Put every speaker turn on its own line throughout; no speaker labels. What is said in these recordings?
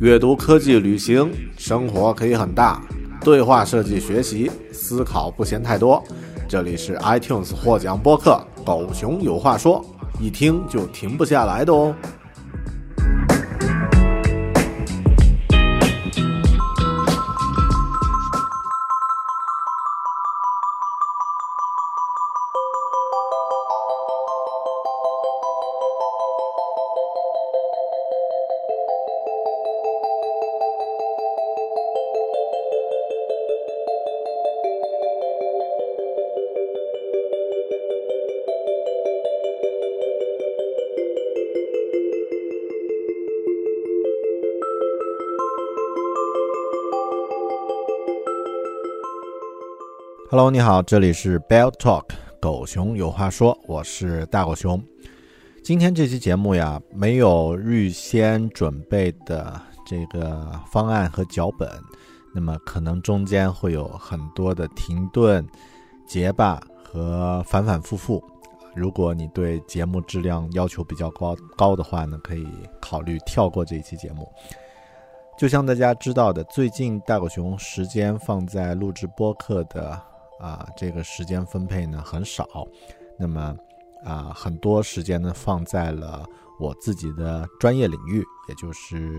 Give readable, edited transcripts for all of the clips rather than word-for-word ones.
阅读、科技、旅行，生活可以很大。对话设计学习，思考不嫌太多。这里是 iTunes 获奖播客《狗熊有话说》，一听就停不下来的哦。Hello， 你好，这里是 Bell Talk 狗熊有话说，我是大狗熊。今天这期节目呀，没有预先准备的这个方案和脚本，那么可能中间会有很多的停顿、结巴和反反复复。如果你对节目质量要求比较高的话呢，可以考虑跳过这一期节目。就像大家知道的，最近大狗熊时间放在录制播客的这个时间分配呢很少，那么很多时间呢放在了我自己的专业领域，也就是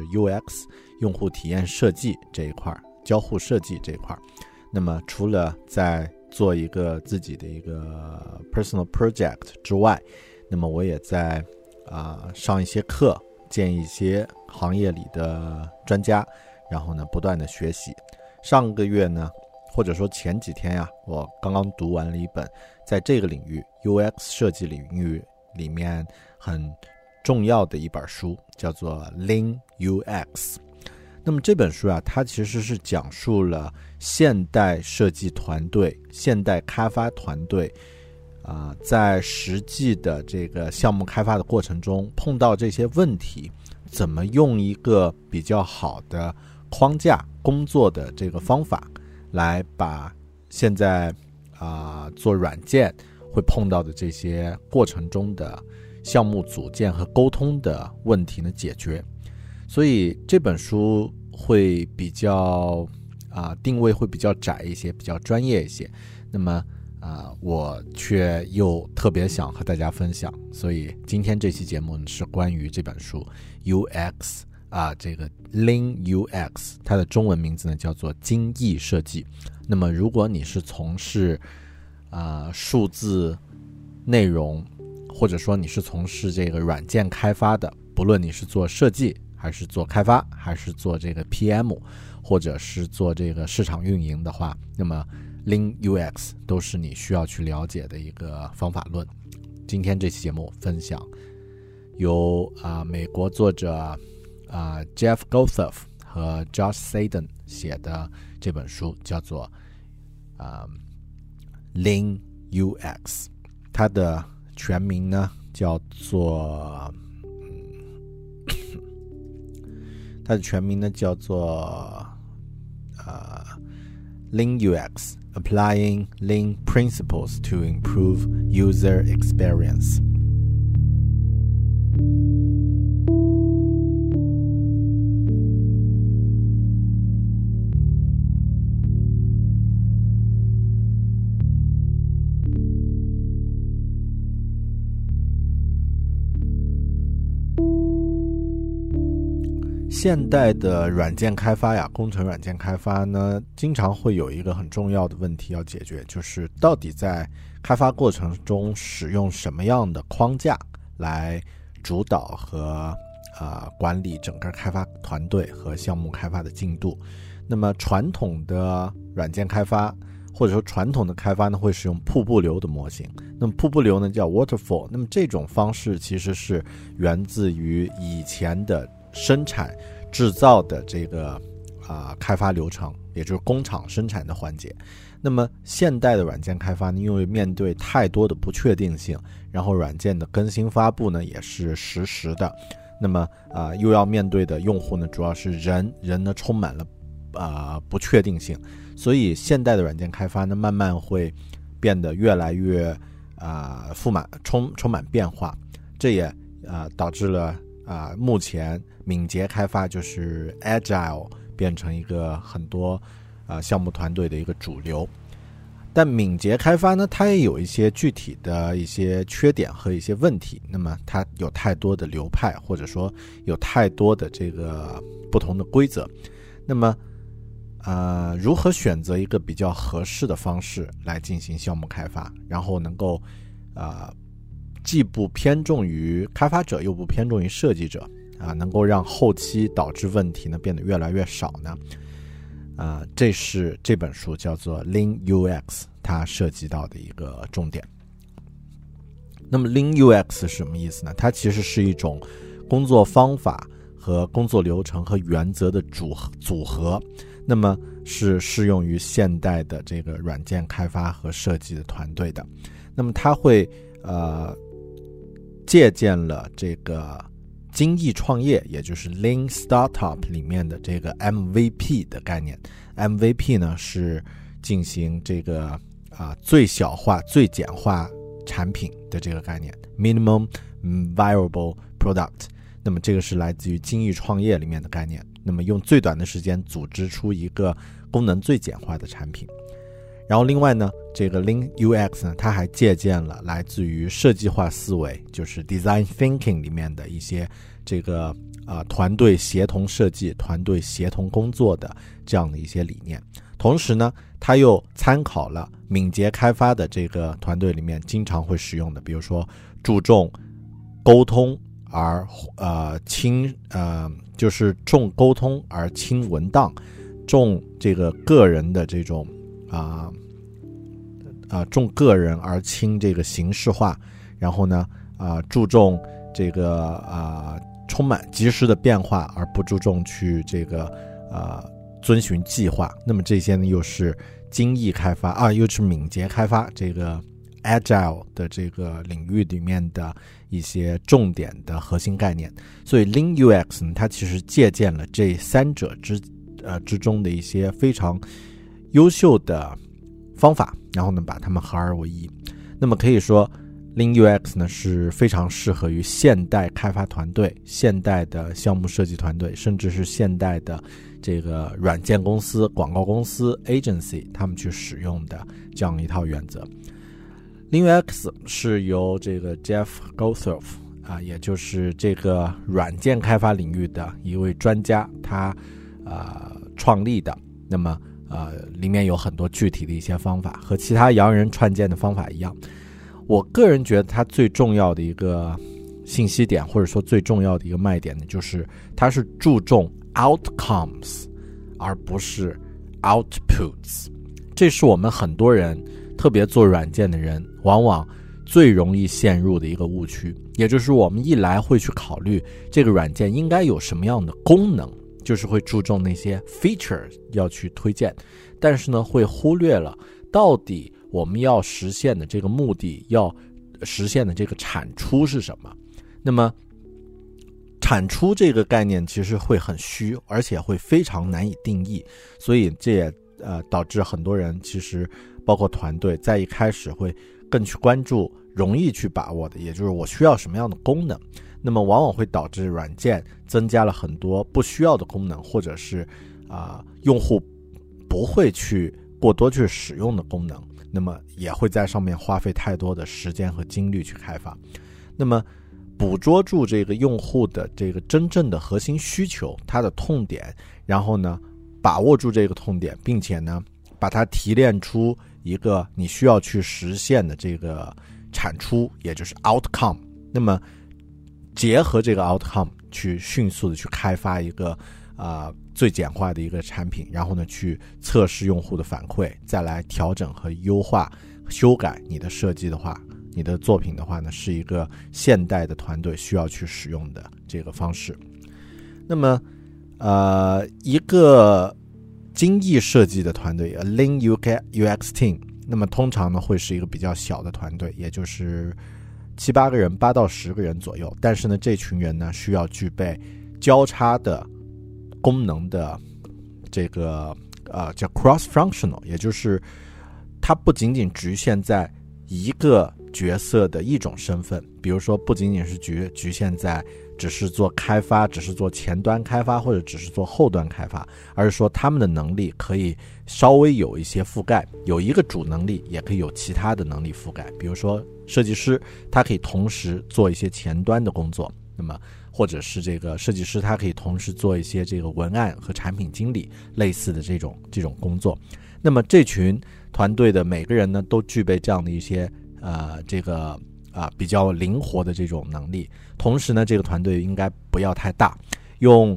UX 用户体验设计这一块，交互设计这一块。那么除了在做一个自己的一个 personal project 之外，那么我也在上一些课，见一些行业里的专家，然后呢不断的学习。上个月呢，或者说前几天呀，我刚刚读完了一本在这个领域 UX 设计领域里面很重要的一本书，叫做 Lean UX。 那么这本书啊，它其实是讲述了现代设计团队、现代开发团队在实际的这个项目开发的过程中碰到这些问题，怎么用一个比较好的框架工作的这个方法来把现在做软件会碰到的这些过程中的项目组建和沟通的问题呢解决。所以这本书会比较定位会比较窄一些，比较专业一些。那么我却又特别想和大家分享，所以今天这期节目是关于这本书 UX这个 Lean UX， 它的中文名字呢叫做精益设计。那么如果你是从事数字内容，或者说你是从事这个软件开发的，不论你是做设计还是做开发，还是做这个 PM， 或者是做这个市场运营的话，那么 Lean UX 都是你需要去了解的一个方法论。今天这期节目分享由美国作者Jeff Gothoff 和 Josh Seiden 写的这本书，叫做Lean UX。 它的全名呢叫做Lean UX Applying Lean Principles to Improve User Experience。现代的软件开发呀，工程软件开发呢，经常会有一个很重要的问题要解决，就是到底在开发过程中使用什么样的框架来主导和管理整个开发团队和项目开发的进度。那么传统的软件开发，或者说传统的开发呢，会使用瀑布流的模型。那么瀑布流呢叫 waterfall， 那么这种方式其实是源自于以前的生产制造的这个开发流程，也就是工厂生产的环节。那么现代的软件开发呢，因为面对太多的不确定性，然后软件的更新发布呢也是实时的，那么又要面对的用户呢主要是人呢充满了不确定性，所以现代的软件开发呢慢慢会变得越来越充满变化。这也导致了目前敏捷开发就是 Agile 变成一个很多项目团队的一个主流。但敏捷开发呢，它也有一些具体的一些缺点和一些问题。那么它有太多的流派，或者说有太多的这个不同的规则。那么如何选择一个比较合适的方式来进行项目开发，然后能够既不偏重于开发者，又不偏重于设计者能够让后期导致问题呢变得越来越少呢？这是这本书叫做 Lean UX 它涉及到的一个重点。那么 Lean UX 是什么意思呢？它其实是一种工作方法和工作流程和原则的组合，那么是适用于现代的这个软件开发和设计的团队的。那么它会借鉴了这个精益创业，也就是 Lean Startup 里面的这个 MVP 的概念。MVP 呢是进行这个最小化、最简化产品的这个概念 ，Minimum Viable Product。那么这个是来自于精益创业里面的概念。那么用最短的时间组织出一个功能最简化的产品。然后另外呢，这个 Lean UX 呢，它还借鉴了来自于设计化思维，就是 Design Thinking 里面的一些这个团队协同设计、团队协同工作的这样的一些理念。同时呢，它又参考了敏捷开发的这个团队里面经常会使用的，比如说注重沟通而就是重沟通而轻文档，重这个个人的这种重个人而轻这个形式化，然后呢注重这个充满及时的变化，而不注重去这个遵循计划。那么这些呢又是精益开发又是敏捷开发这个 Agile 的这个领域里面的一些重点的核心概念。所以 Lean UX 呢，它其实借鉴了这三者之中的一些非常优秀的方法，然后呢把它们合二为一。那么可以说 Lean UX 呢是非常适合于现代开发团队、现代的项目设计团队，甚至是现代的这个软件公司、广告公司 agency 他们去使用的这样一套原则。Lean UX 是由这个 Jeff Gothelf也就是这个软件开发领域的一位专家他创立的。那么里面有很多具体的一些方法，和其他洋人创建的方法一样。我个人觉得它最重要的一个信息点，或者说最重要的一个卖点呢，就是它是注重 outcomes 而不是 outputs。这是我们很多人，特别做软件的人，往往最容易陷入的一个误区。也就是我们一来会去考虑这个软件应该有什么样的功能，就是会注重那些 feature 要去推荐，但是呢会忽略了到底我们要实现的这个目的，要实现的这个产出是什么。那么产出这个概念其实会很虚，而且会非常难以定义，所以这也导致很多人其实包括团队在一开始会更去关注容易去把握的，也就是我需要什么样的功能。那么往往会导致软件增加了很多不需要的功能，或者是用户不会去过多去使用的功能，那么也会在上面花费太多的时间和精力去开发。那么捕捉住这个用户的这个真正的核心需求，它的痛点，然后呢把握住这个痛点，并且呢把它提炼出一个你需要去实现的这个产出，也就是 outcome。 那么结合这个 outcome 去迅速的去开发一个最简化的一个产品，然后呢去测试用户的反馈，再来调整和优化修改你的设计的话，你的作品的话呢，是一个现代的团队需要去使用的这个方式。那么一个精益设计的团队 Lean UX Team， 那么通常呢会是一个比较小的团队，也就是7-8个人，8到10个人左右。但是呢这群人呢需要具备交叉的功能的这个叫 cross functional， 也就是它不仅仅局限在一个角色的一种身份，比如说不仅仅是局限在只是做开发，只是做前端开发，或者只是做后端开发，而是说他们的能力可以稍微有一些覆盖，有一个主能力，也可以有其他的能力覆盖。比如说设计师，他可以同时做一些前端的工作，那么或者是这个设计师，他可以同时做一些这个文案和产品经理类似的这种工作。那么这群团队的每个人呢，都具备这样的一些比较灵活的这种能力。同时呢，这个团队应该不要太大。用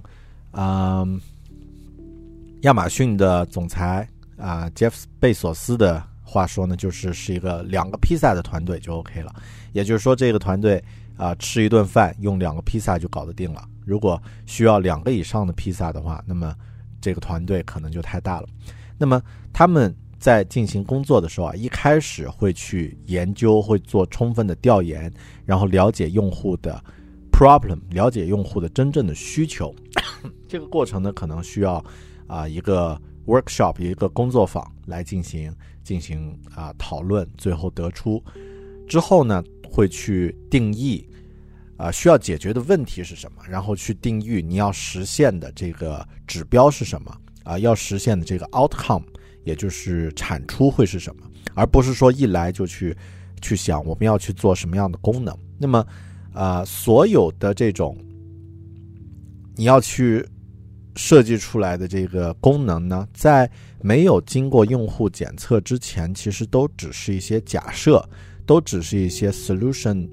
亚马逊的总裁杰夫贝索斯的话说呢，是一个2个披萨的团队就 OK 了。也就是说，这个团队吃一顿饭用2个披萨就搞得定了。如果需要2个以上的披萨的话，那么这个团队可能就太大了。那么他们在进行工作的时候一开始会去研究，会做充分的调研，然后了解用户的 problem， 了解用户的真正的需求。这个过程呢，可能需要一个 workshop， 一个工作坊来进行讨论，最后得出之后呢，会去定义需要解决的问题是什么，然后去定义你要实现的这个指标是什么要实现的这个 outcome， 也就是产出会是什么，而不是说一来就去想我们要去做什么样的功能。那么所有的这种你要去设计出来的这个功能呢，在没有经过用户检测之前，其实都只是一些假设，都只是一些 solution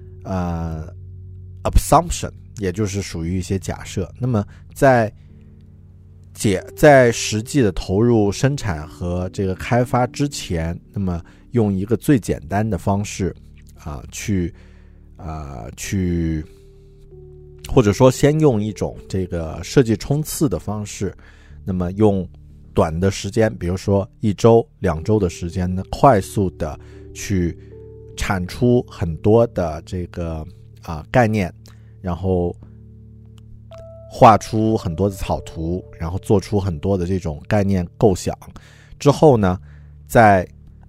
assumption， 也就是属于一些假设。那么在实际的投入生产和这个开发之前，那么用一个最简单的方式去或者说先用一种这个设计冲刺的方式，那么用短的时间，比如说1周2周的时间呢，快速的去产出很多的这个概念，然后画出很多的草图，然后做出很多的这种概念构想之后呢，再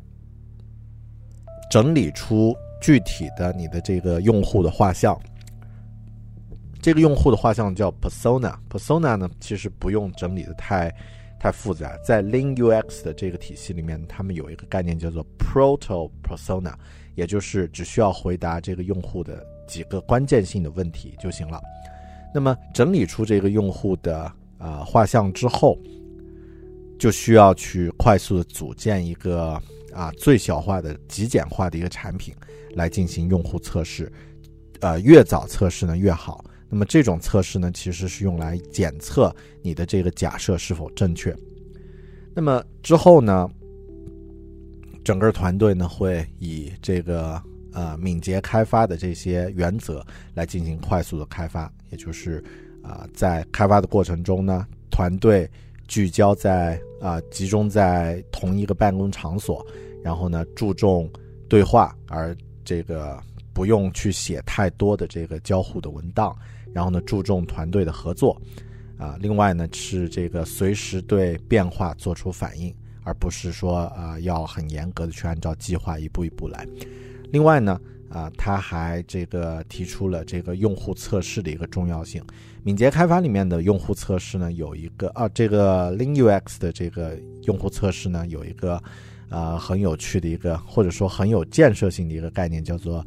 整理出具体的你的这个用户的画像。这个用户的画像叫 persona 呢，其实不用整理的太复杂。在 Lean UX 的这个体系里面，他们有一个概念叫做 proto persona， 也就是只需要回答这个用户的几个关键性的问题就行了。那么整理出这个用户的画像之后，就需要去快速的组建一个最小化的极简化的一个产品来进行用户测试。越早测试呢越好。那么这种测试呢，其实是用来检测你的这个假设是否正确。那么之后呢，整个团队呢会以这个敏捷开发的这些原则来进行快速的开发，也就是在开发的过程中呢，团队聚焦在集中在同一个办公场所，然后呢注重对话，而这个不用去写太多的这个交互的文档，然后呢注重团队的合作另外呢是这个随时对变化做出反应，而不是说要很严格的去按照计划一步一步来。另外呢他还这个提出了这个用户测试的一个重要性。敏捷开发里面的用户测试呢有一个这个 Lean UX 的这个用户测试呢有一个很有趣的一个，或者说很有建设性的一个概念，叫做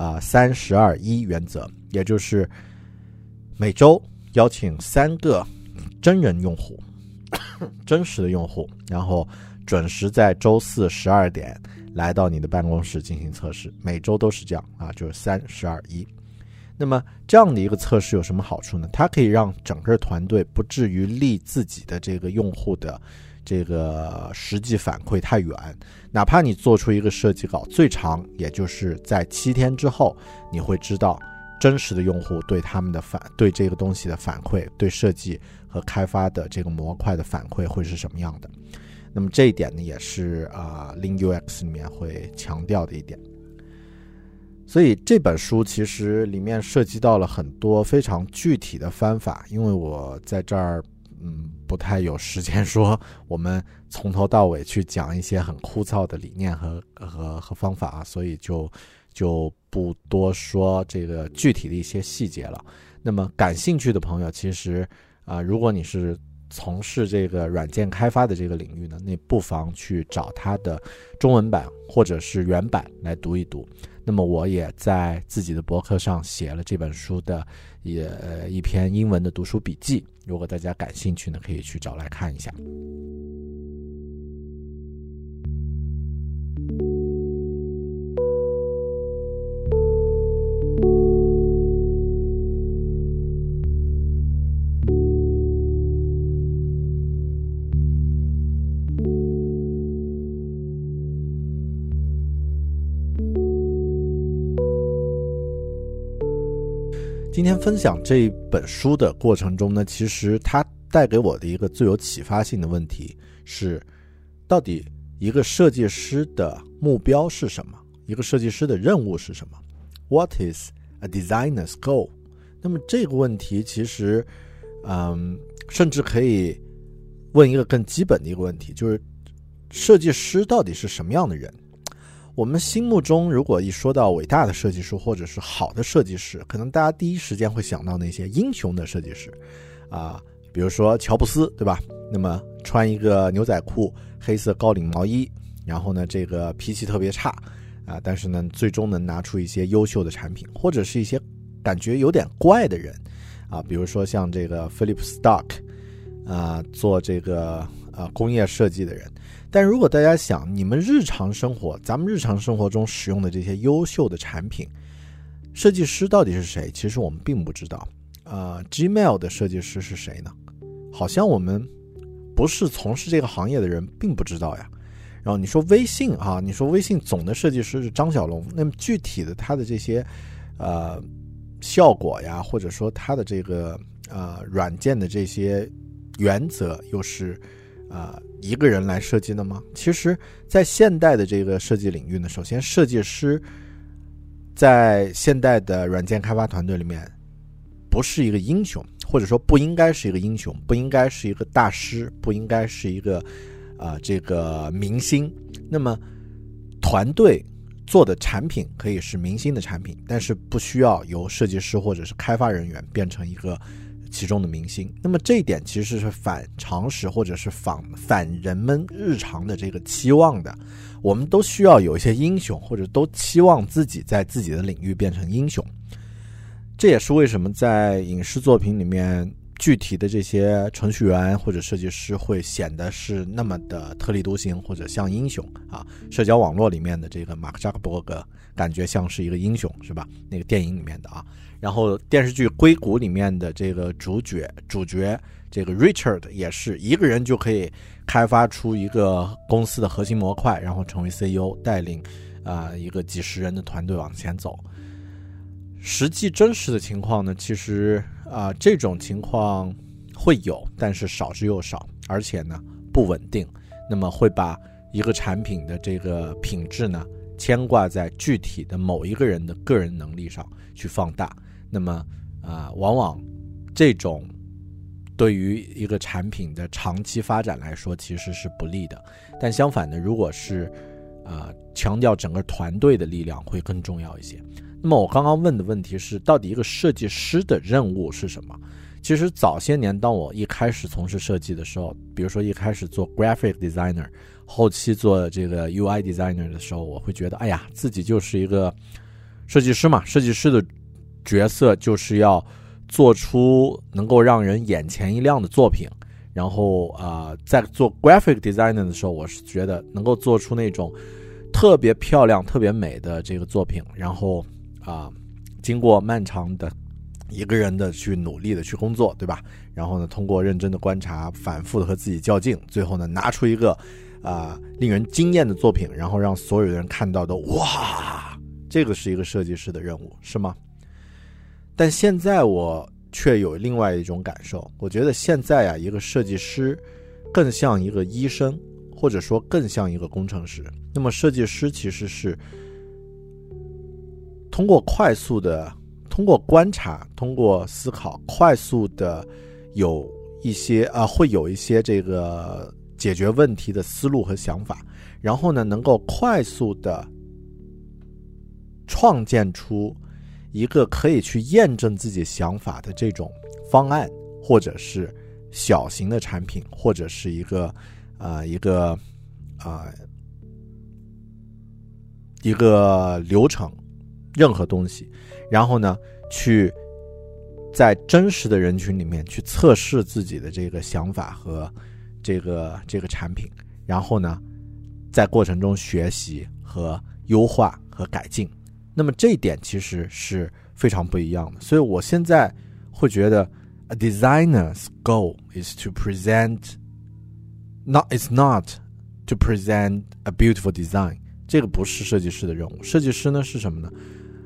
3-12-1原则，也就是每周邀请3个真人用户真实的用户，然后准时在周4 12点来到你的办公室进行测试，每周都是这样就是3-12-1。那么这样的一个测试有什么好处呢？它可以让整个团队不至于离自己的这个用户的这个实际反馈太远，哪怕你做出一个设计稿，最长也就是在7天之后，你会知道真实的用户对他们的对这个东西的反馈，对设计和开发的这个模块的反馈会是什么样的。那么这一点呢，也是Lean UX 里面会强调的一点。所以这本书其实里面涉及到了很多非常具体的方法，因为我在这儿不太有时间说我们从头到尾去讲一些很枯燥的理念和方法所以就不多说这个具体的一些细节了。 那么感兴趣的朋友，其实如果你是从事这个软件开发的这个领域呢，你不妨去找它的中文版或者是原版来读一读。那么我也在自己的博客上写了这本书的一篇英文的读书笔记，如果大家感兴趣呢，可以去找来看一下。今天分享这本书的过程中呢，其实它带给我的一个最有启发性的问题是，到底一个设计师的目标是什么？一个设计师的任务是什么？ What is a designer's goal？ 那么这个问题其实甚至可以问一个更基本的一个问题，就是设计师到底是什么样的人？我们心目中如果一说到伟大的设计师或者是好的设计师，可能大家第一时间会想到那些英雄的设计师比如说乔布斯，对吧？那么穿一个牛仔裤，黑色高领毛衣，然后呢这个脾气特别差但是呢最终能拿出一些优秀的产品，或者是一些感觉有点怪的人比如说像这个 Philip Stark做这个工业设计的人。但如果大家想你们日常生活，咱们日常生活中使用的这些优秀的产品，设计师到底是谁？其实我们并不知道。Gmail 的设计师是谁呢？好像我们不是从事这个行业的人并不知道呀。然后你说微信你说微信总的设计师是张小龙，那么具体的他的这些效果呀，或者说他的这个软件的这些原则又是一个人来设计的吗？其实在现代的这个设计领域呢，首先设计师在现代的软件开发团队里面不是一个英雄，或者说不应该是一个英雄，不应该是一个大师，不应该是一个这个明星。那么团队做的产品可以是明星的产品，但是不需要由设计师或者是开发人员变成一个其中的明星。那么这一点其实是反常识，或者是反人们日常的这个期望的。我们都需要有一些英雄，或者都期望自己在自己的领域变成英雄。这也是为什么在影视作品里面具体的这些程序员或者设计师会显得是那么的特立独行，或者像英雄社交网络里面的这个马克扎克伯格感觉像是一个英雄，是吧？那个电影里面的然后电视剧《硅谷》里面的这个主角这个 Richard 也是一个人就可以开发出一个公司的核心模块，然后成为 CEO， 带领一个几十人的团队往前走。实际真实的情况呢，其实这种情况会有，但是少之又少，而且呢不稳定。那么会把一个产品的这个品质呢牵挂在具体的某一个人的个人能力上去放大。那么往往这种对于一个产品的长期发展来说其实是不利的。但相反的，如果是强调整个团队的力量会更重要一些。那么我刚刚问的问题是，到底一个设计师的任务是什么？其实早些年当我一开始从事设计的时候，比如说一开始做 graphic designer， 后期做这个 UI designer 的时候，我会觉得自己就是一个设计师嘛，设计师的角色就是要做出能够让人眼前一亮的作品。然后在做 graphic designer 的时候，我是觉得能够做出那种特别漂亮特别美的这个作品，然后经过漫长的一个人的去努力的去工作，对吧？然后呢通过认真的观察，反复的和自己较劲，最后呢拿出一个令人惊艳的作品，然后让所有人看到的哇，这个是一个设计师的任务，是吗？但现在我却有另外一种感受，我觉得现在一个设计师更像一个医生，或者说更像一个工程师。那么设计师其实是通过观察，通过思考，快速的有一些会有一些这个解决问题的思路和想法，然后呢能够快速的创建出一个可以去验证自己想法的这种方案，或者是小型的产品，或者是一个流程，任何东西，然后呢去在真实的人群里面去测试自己的这个想法和这个产品，然后呢在过程中学习和优化和改进。那么这一点其实是非常不一样的，所以我现在会觉得 a designer's goal is to present it's not to present a beautiful design， 这个不是设计师的任务。设计师呢是什么呢？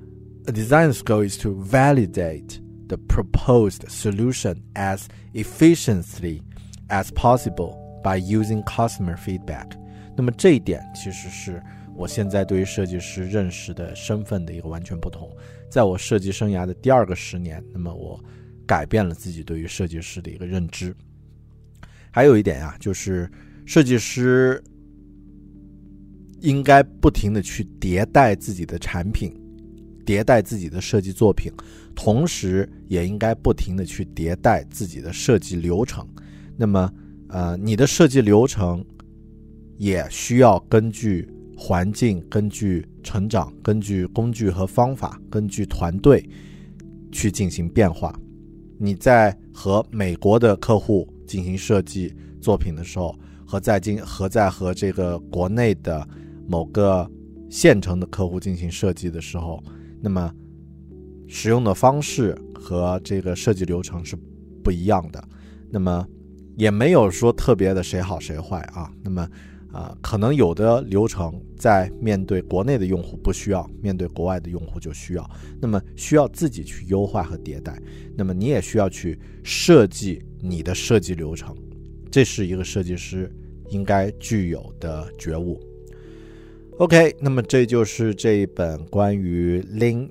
A designer's goal is to validate the proposed solution as efficiently as possible by using customer feedback。 那么这一点其实是我现在对于设计师认识的身份的一个完全不同。在我设计生涯的第2个10年，那么我改变了自己对于设计师的一个认知。还有一点啊，就是设计师应该不停地去迭代自己的产品，迭代自己的设计作品，同时也应该不停地去迭代自己的设计流程。那么你的设计流程也需要根据环境，根据成长，根据工具和方法，根据团队去进行变化。你在和美国的客户进行设计作品的时候，和在和这个国内的某个现成的客户进行设计的时候，那么使用的方式和这个设计流程是不一样的。那么也没有说特别的谁好谁坏啊。那么可能有的流程在面对国内的用户不需要，面对国外的用户就需要，那么需要自己去优化和迭代。那么你也需要去设计你的设计流程，这是一个设计师应该具有的觉悟。OK， 那么这就是这一本关于 Lean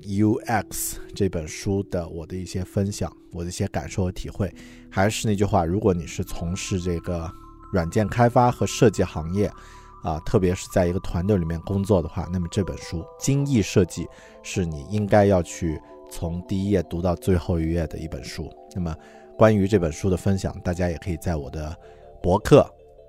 UX 这本书的我的一些分享，我的一些感受和体会。还是那句话，如果你是从事这个软件开发和设计行业特别是在一个团队里面工作的话，那么这本书《精益设计》是你应该要去从第一页读到最后一页的一本书。那么关于这本书的分享，大家也可以在我的博客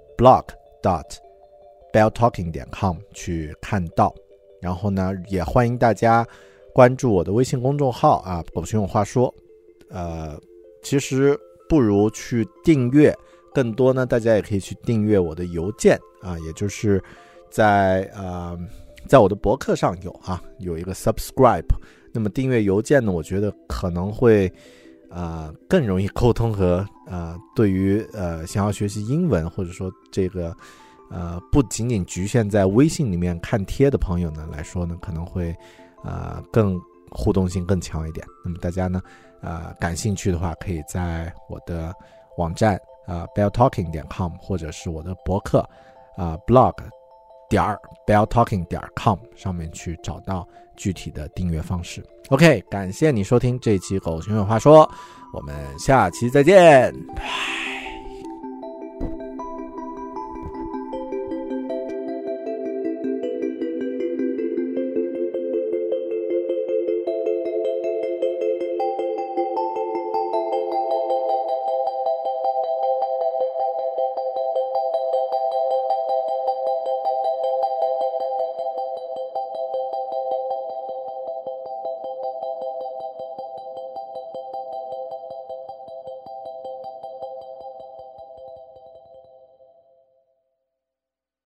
blog.belltalking.com 去看到。然后呢，也欢迎大家关注我的微信公众号狗熊有话说。其实不如去订阅，更多呢，大家也可以去订阅我的邮件也就是在我的博客上有一个 subscribe。那么订阅邮件呢，我觉得可能会更容易沟通和对于想要学习英文，或者说这个不仅仅局限在微信里面看贴的朋友呢来说呢，可能会更互动性更强一点。那么大家呢感兴趣的话，可以在我的网站belltalking.com 或者是我的博客blog.belltalking.com 上面去找到具体的订阅方式。OK， 感谢你收听这一期狗熊有话说，我们下期再见，拜。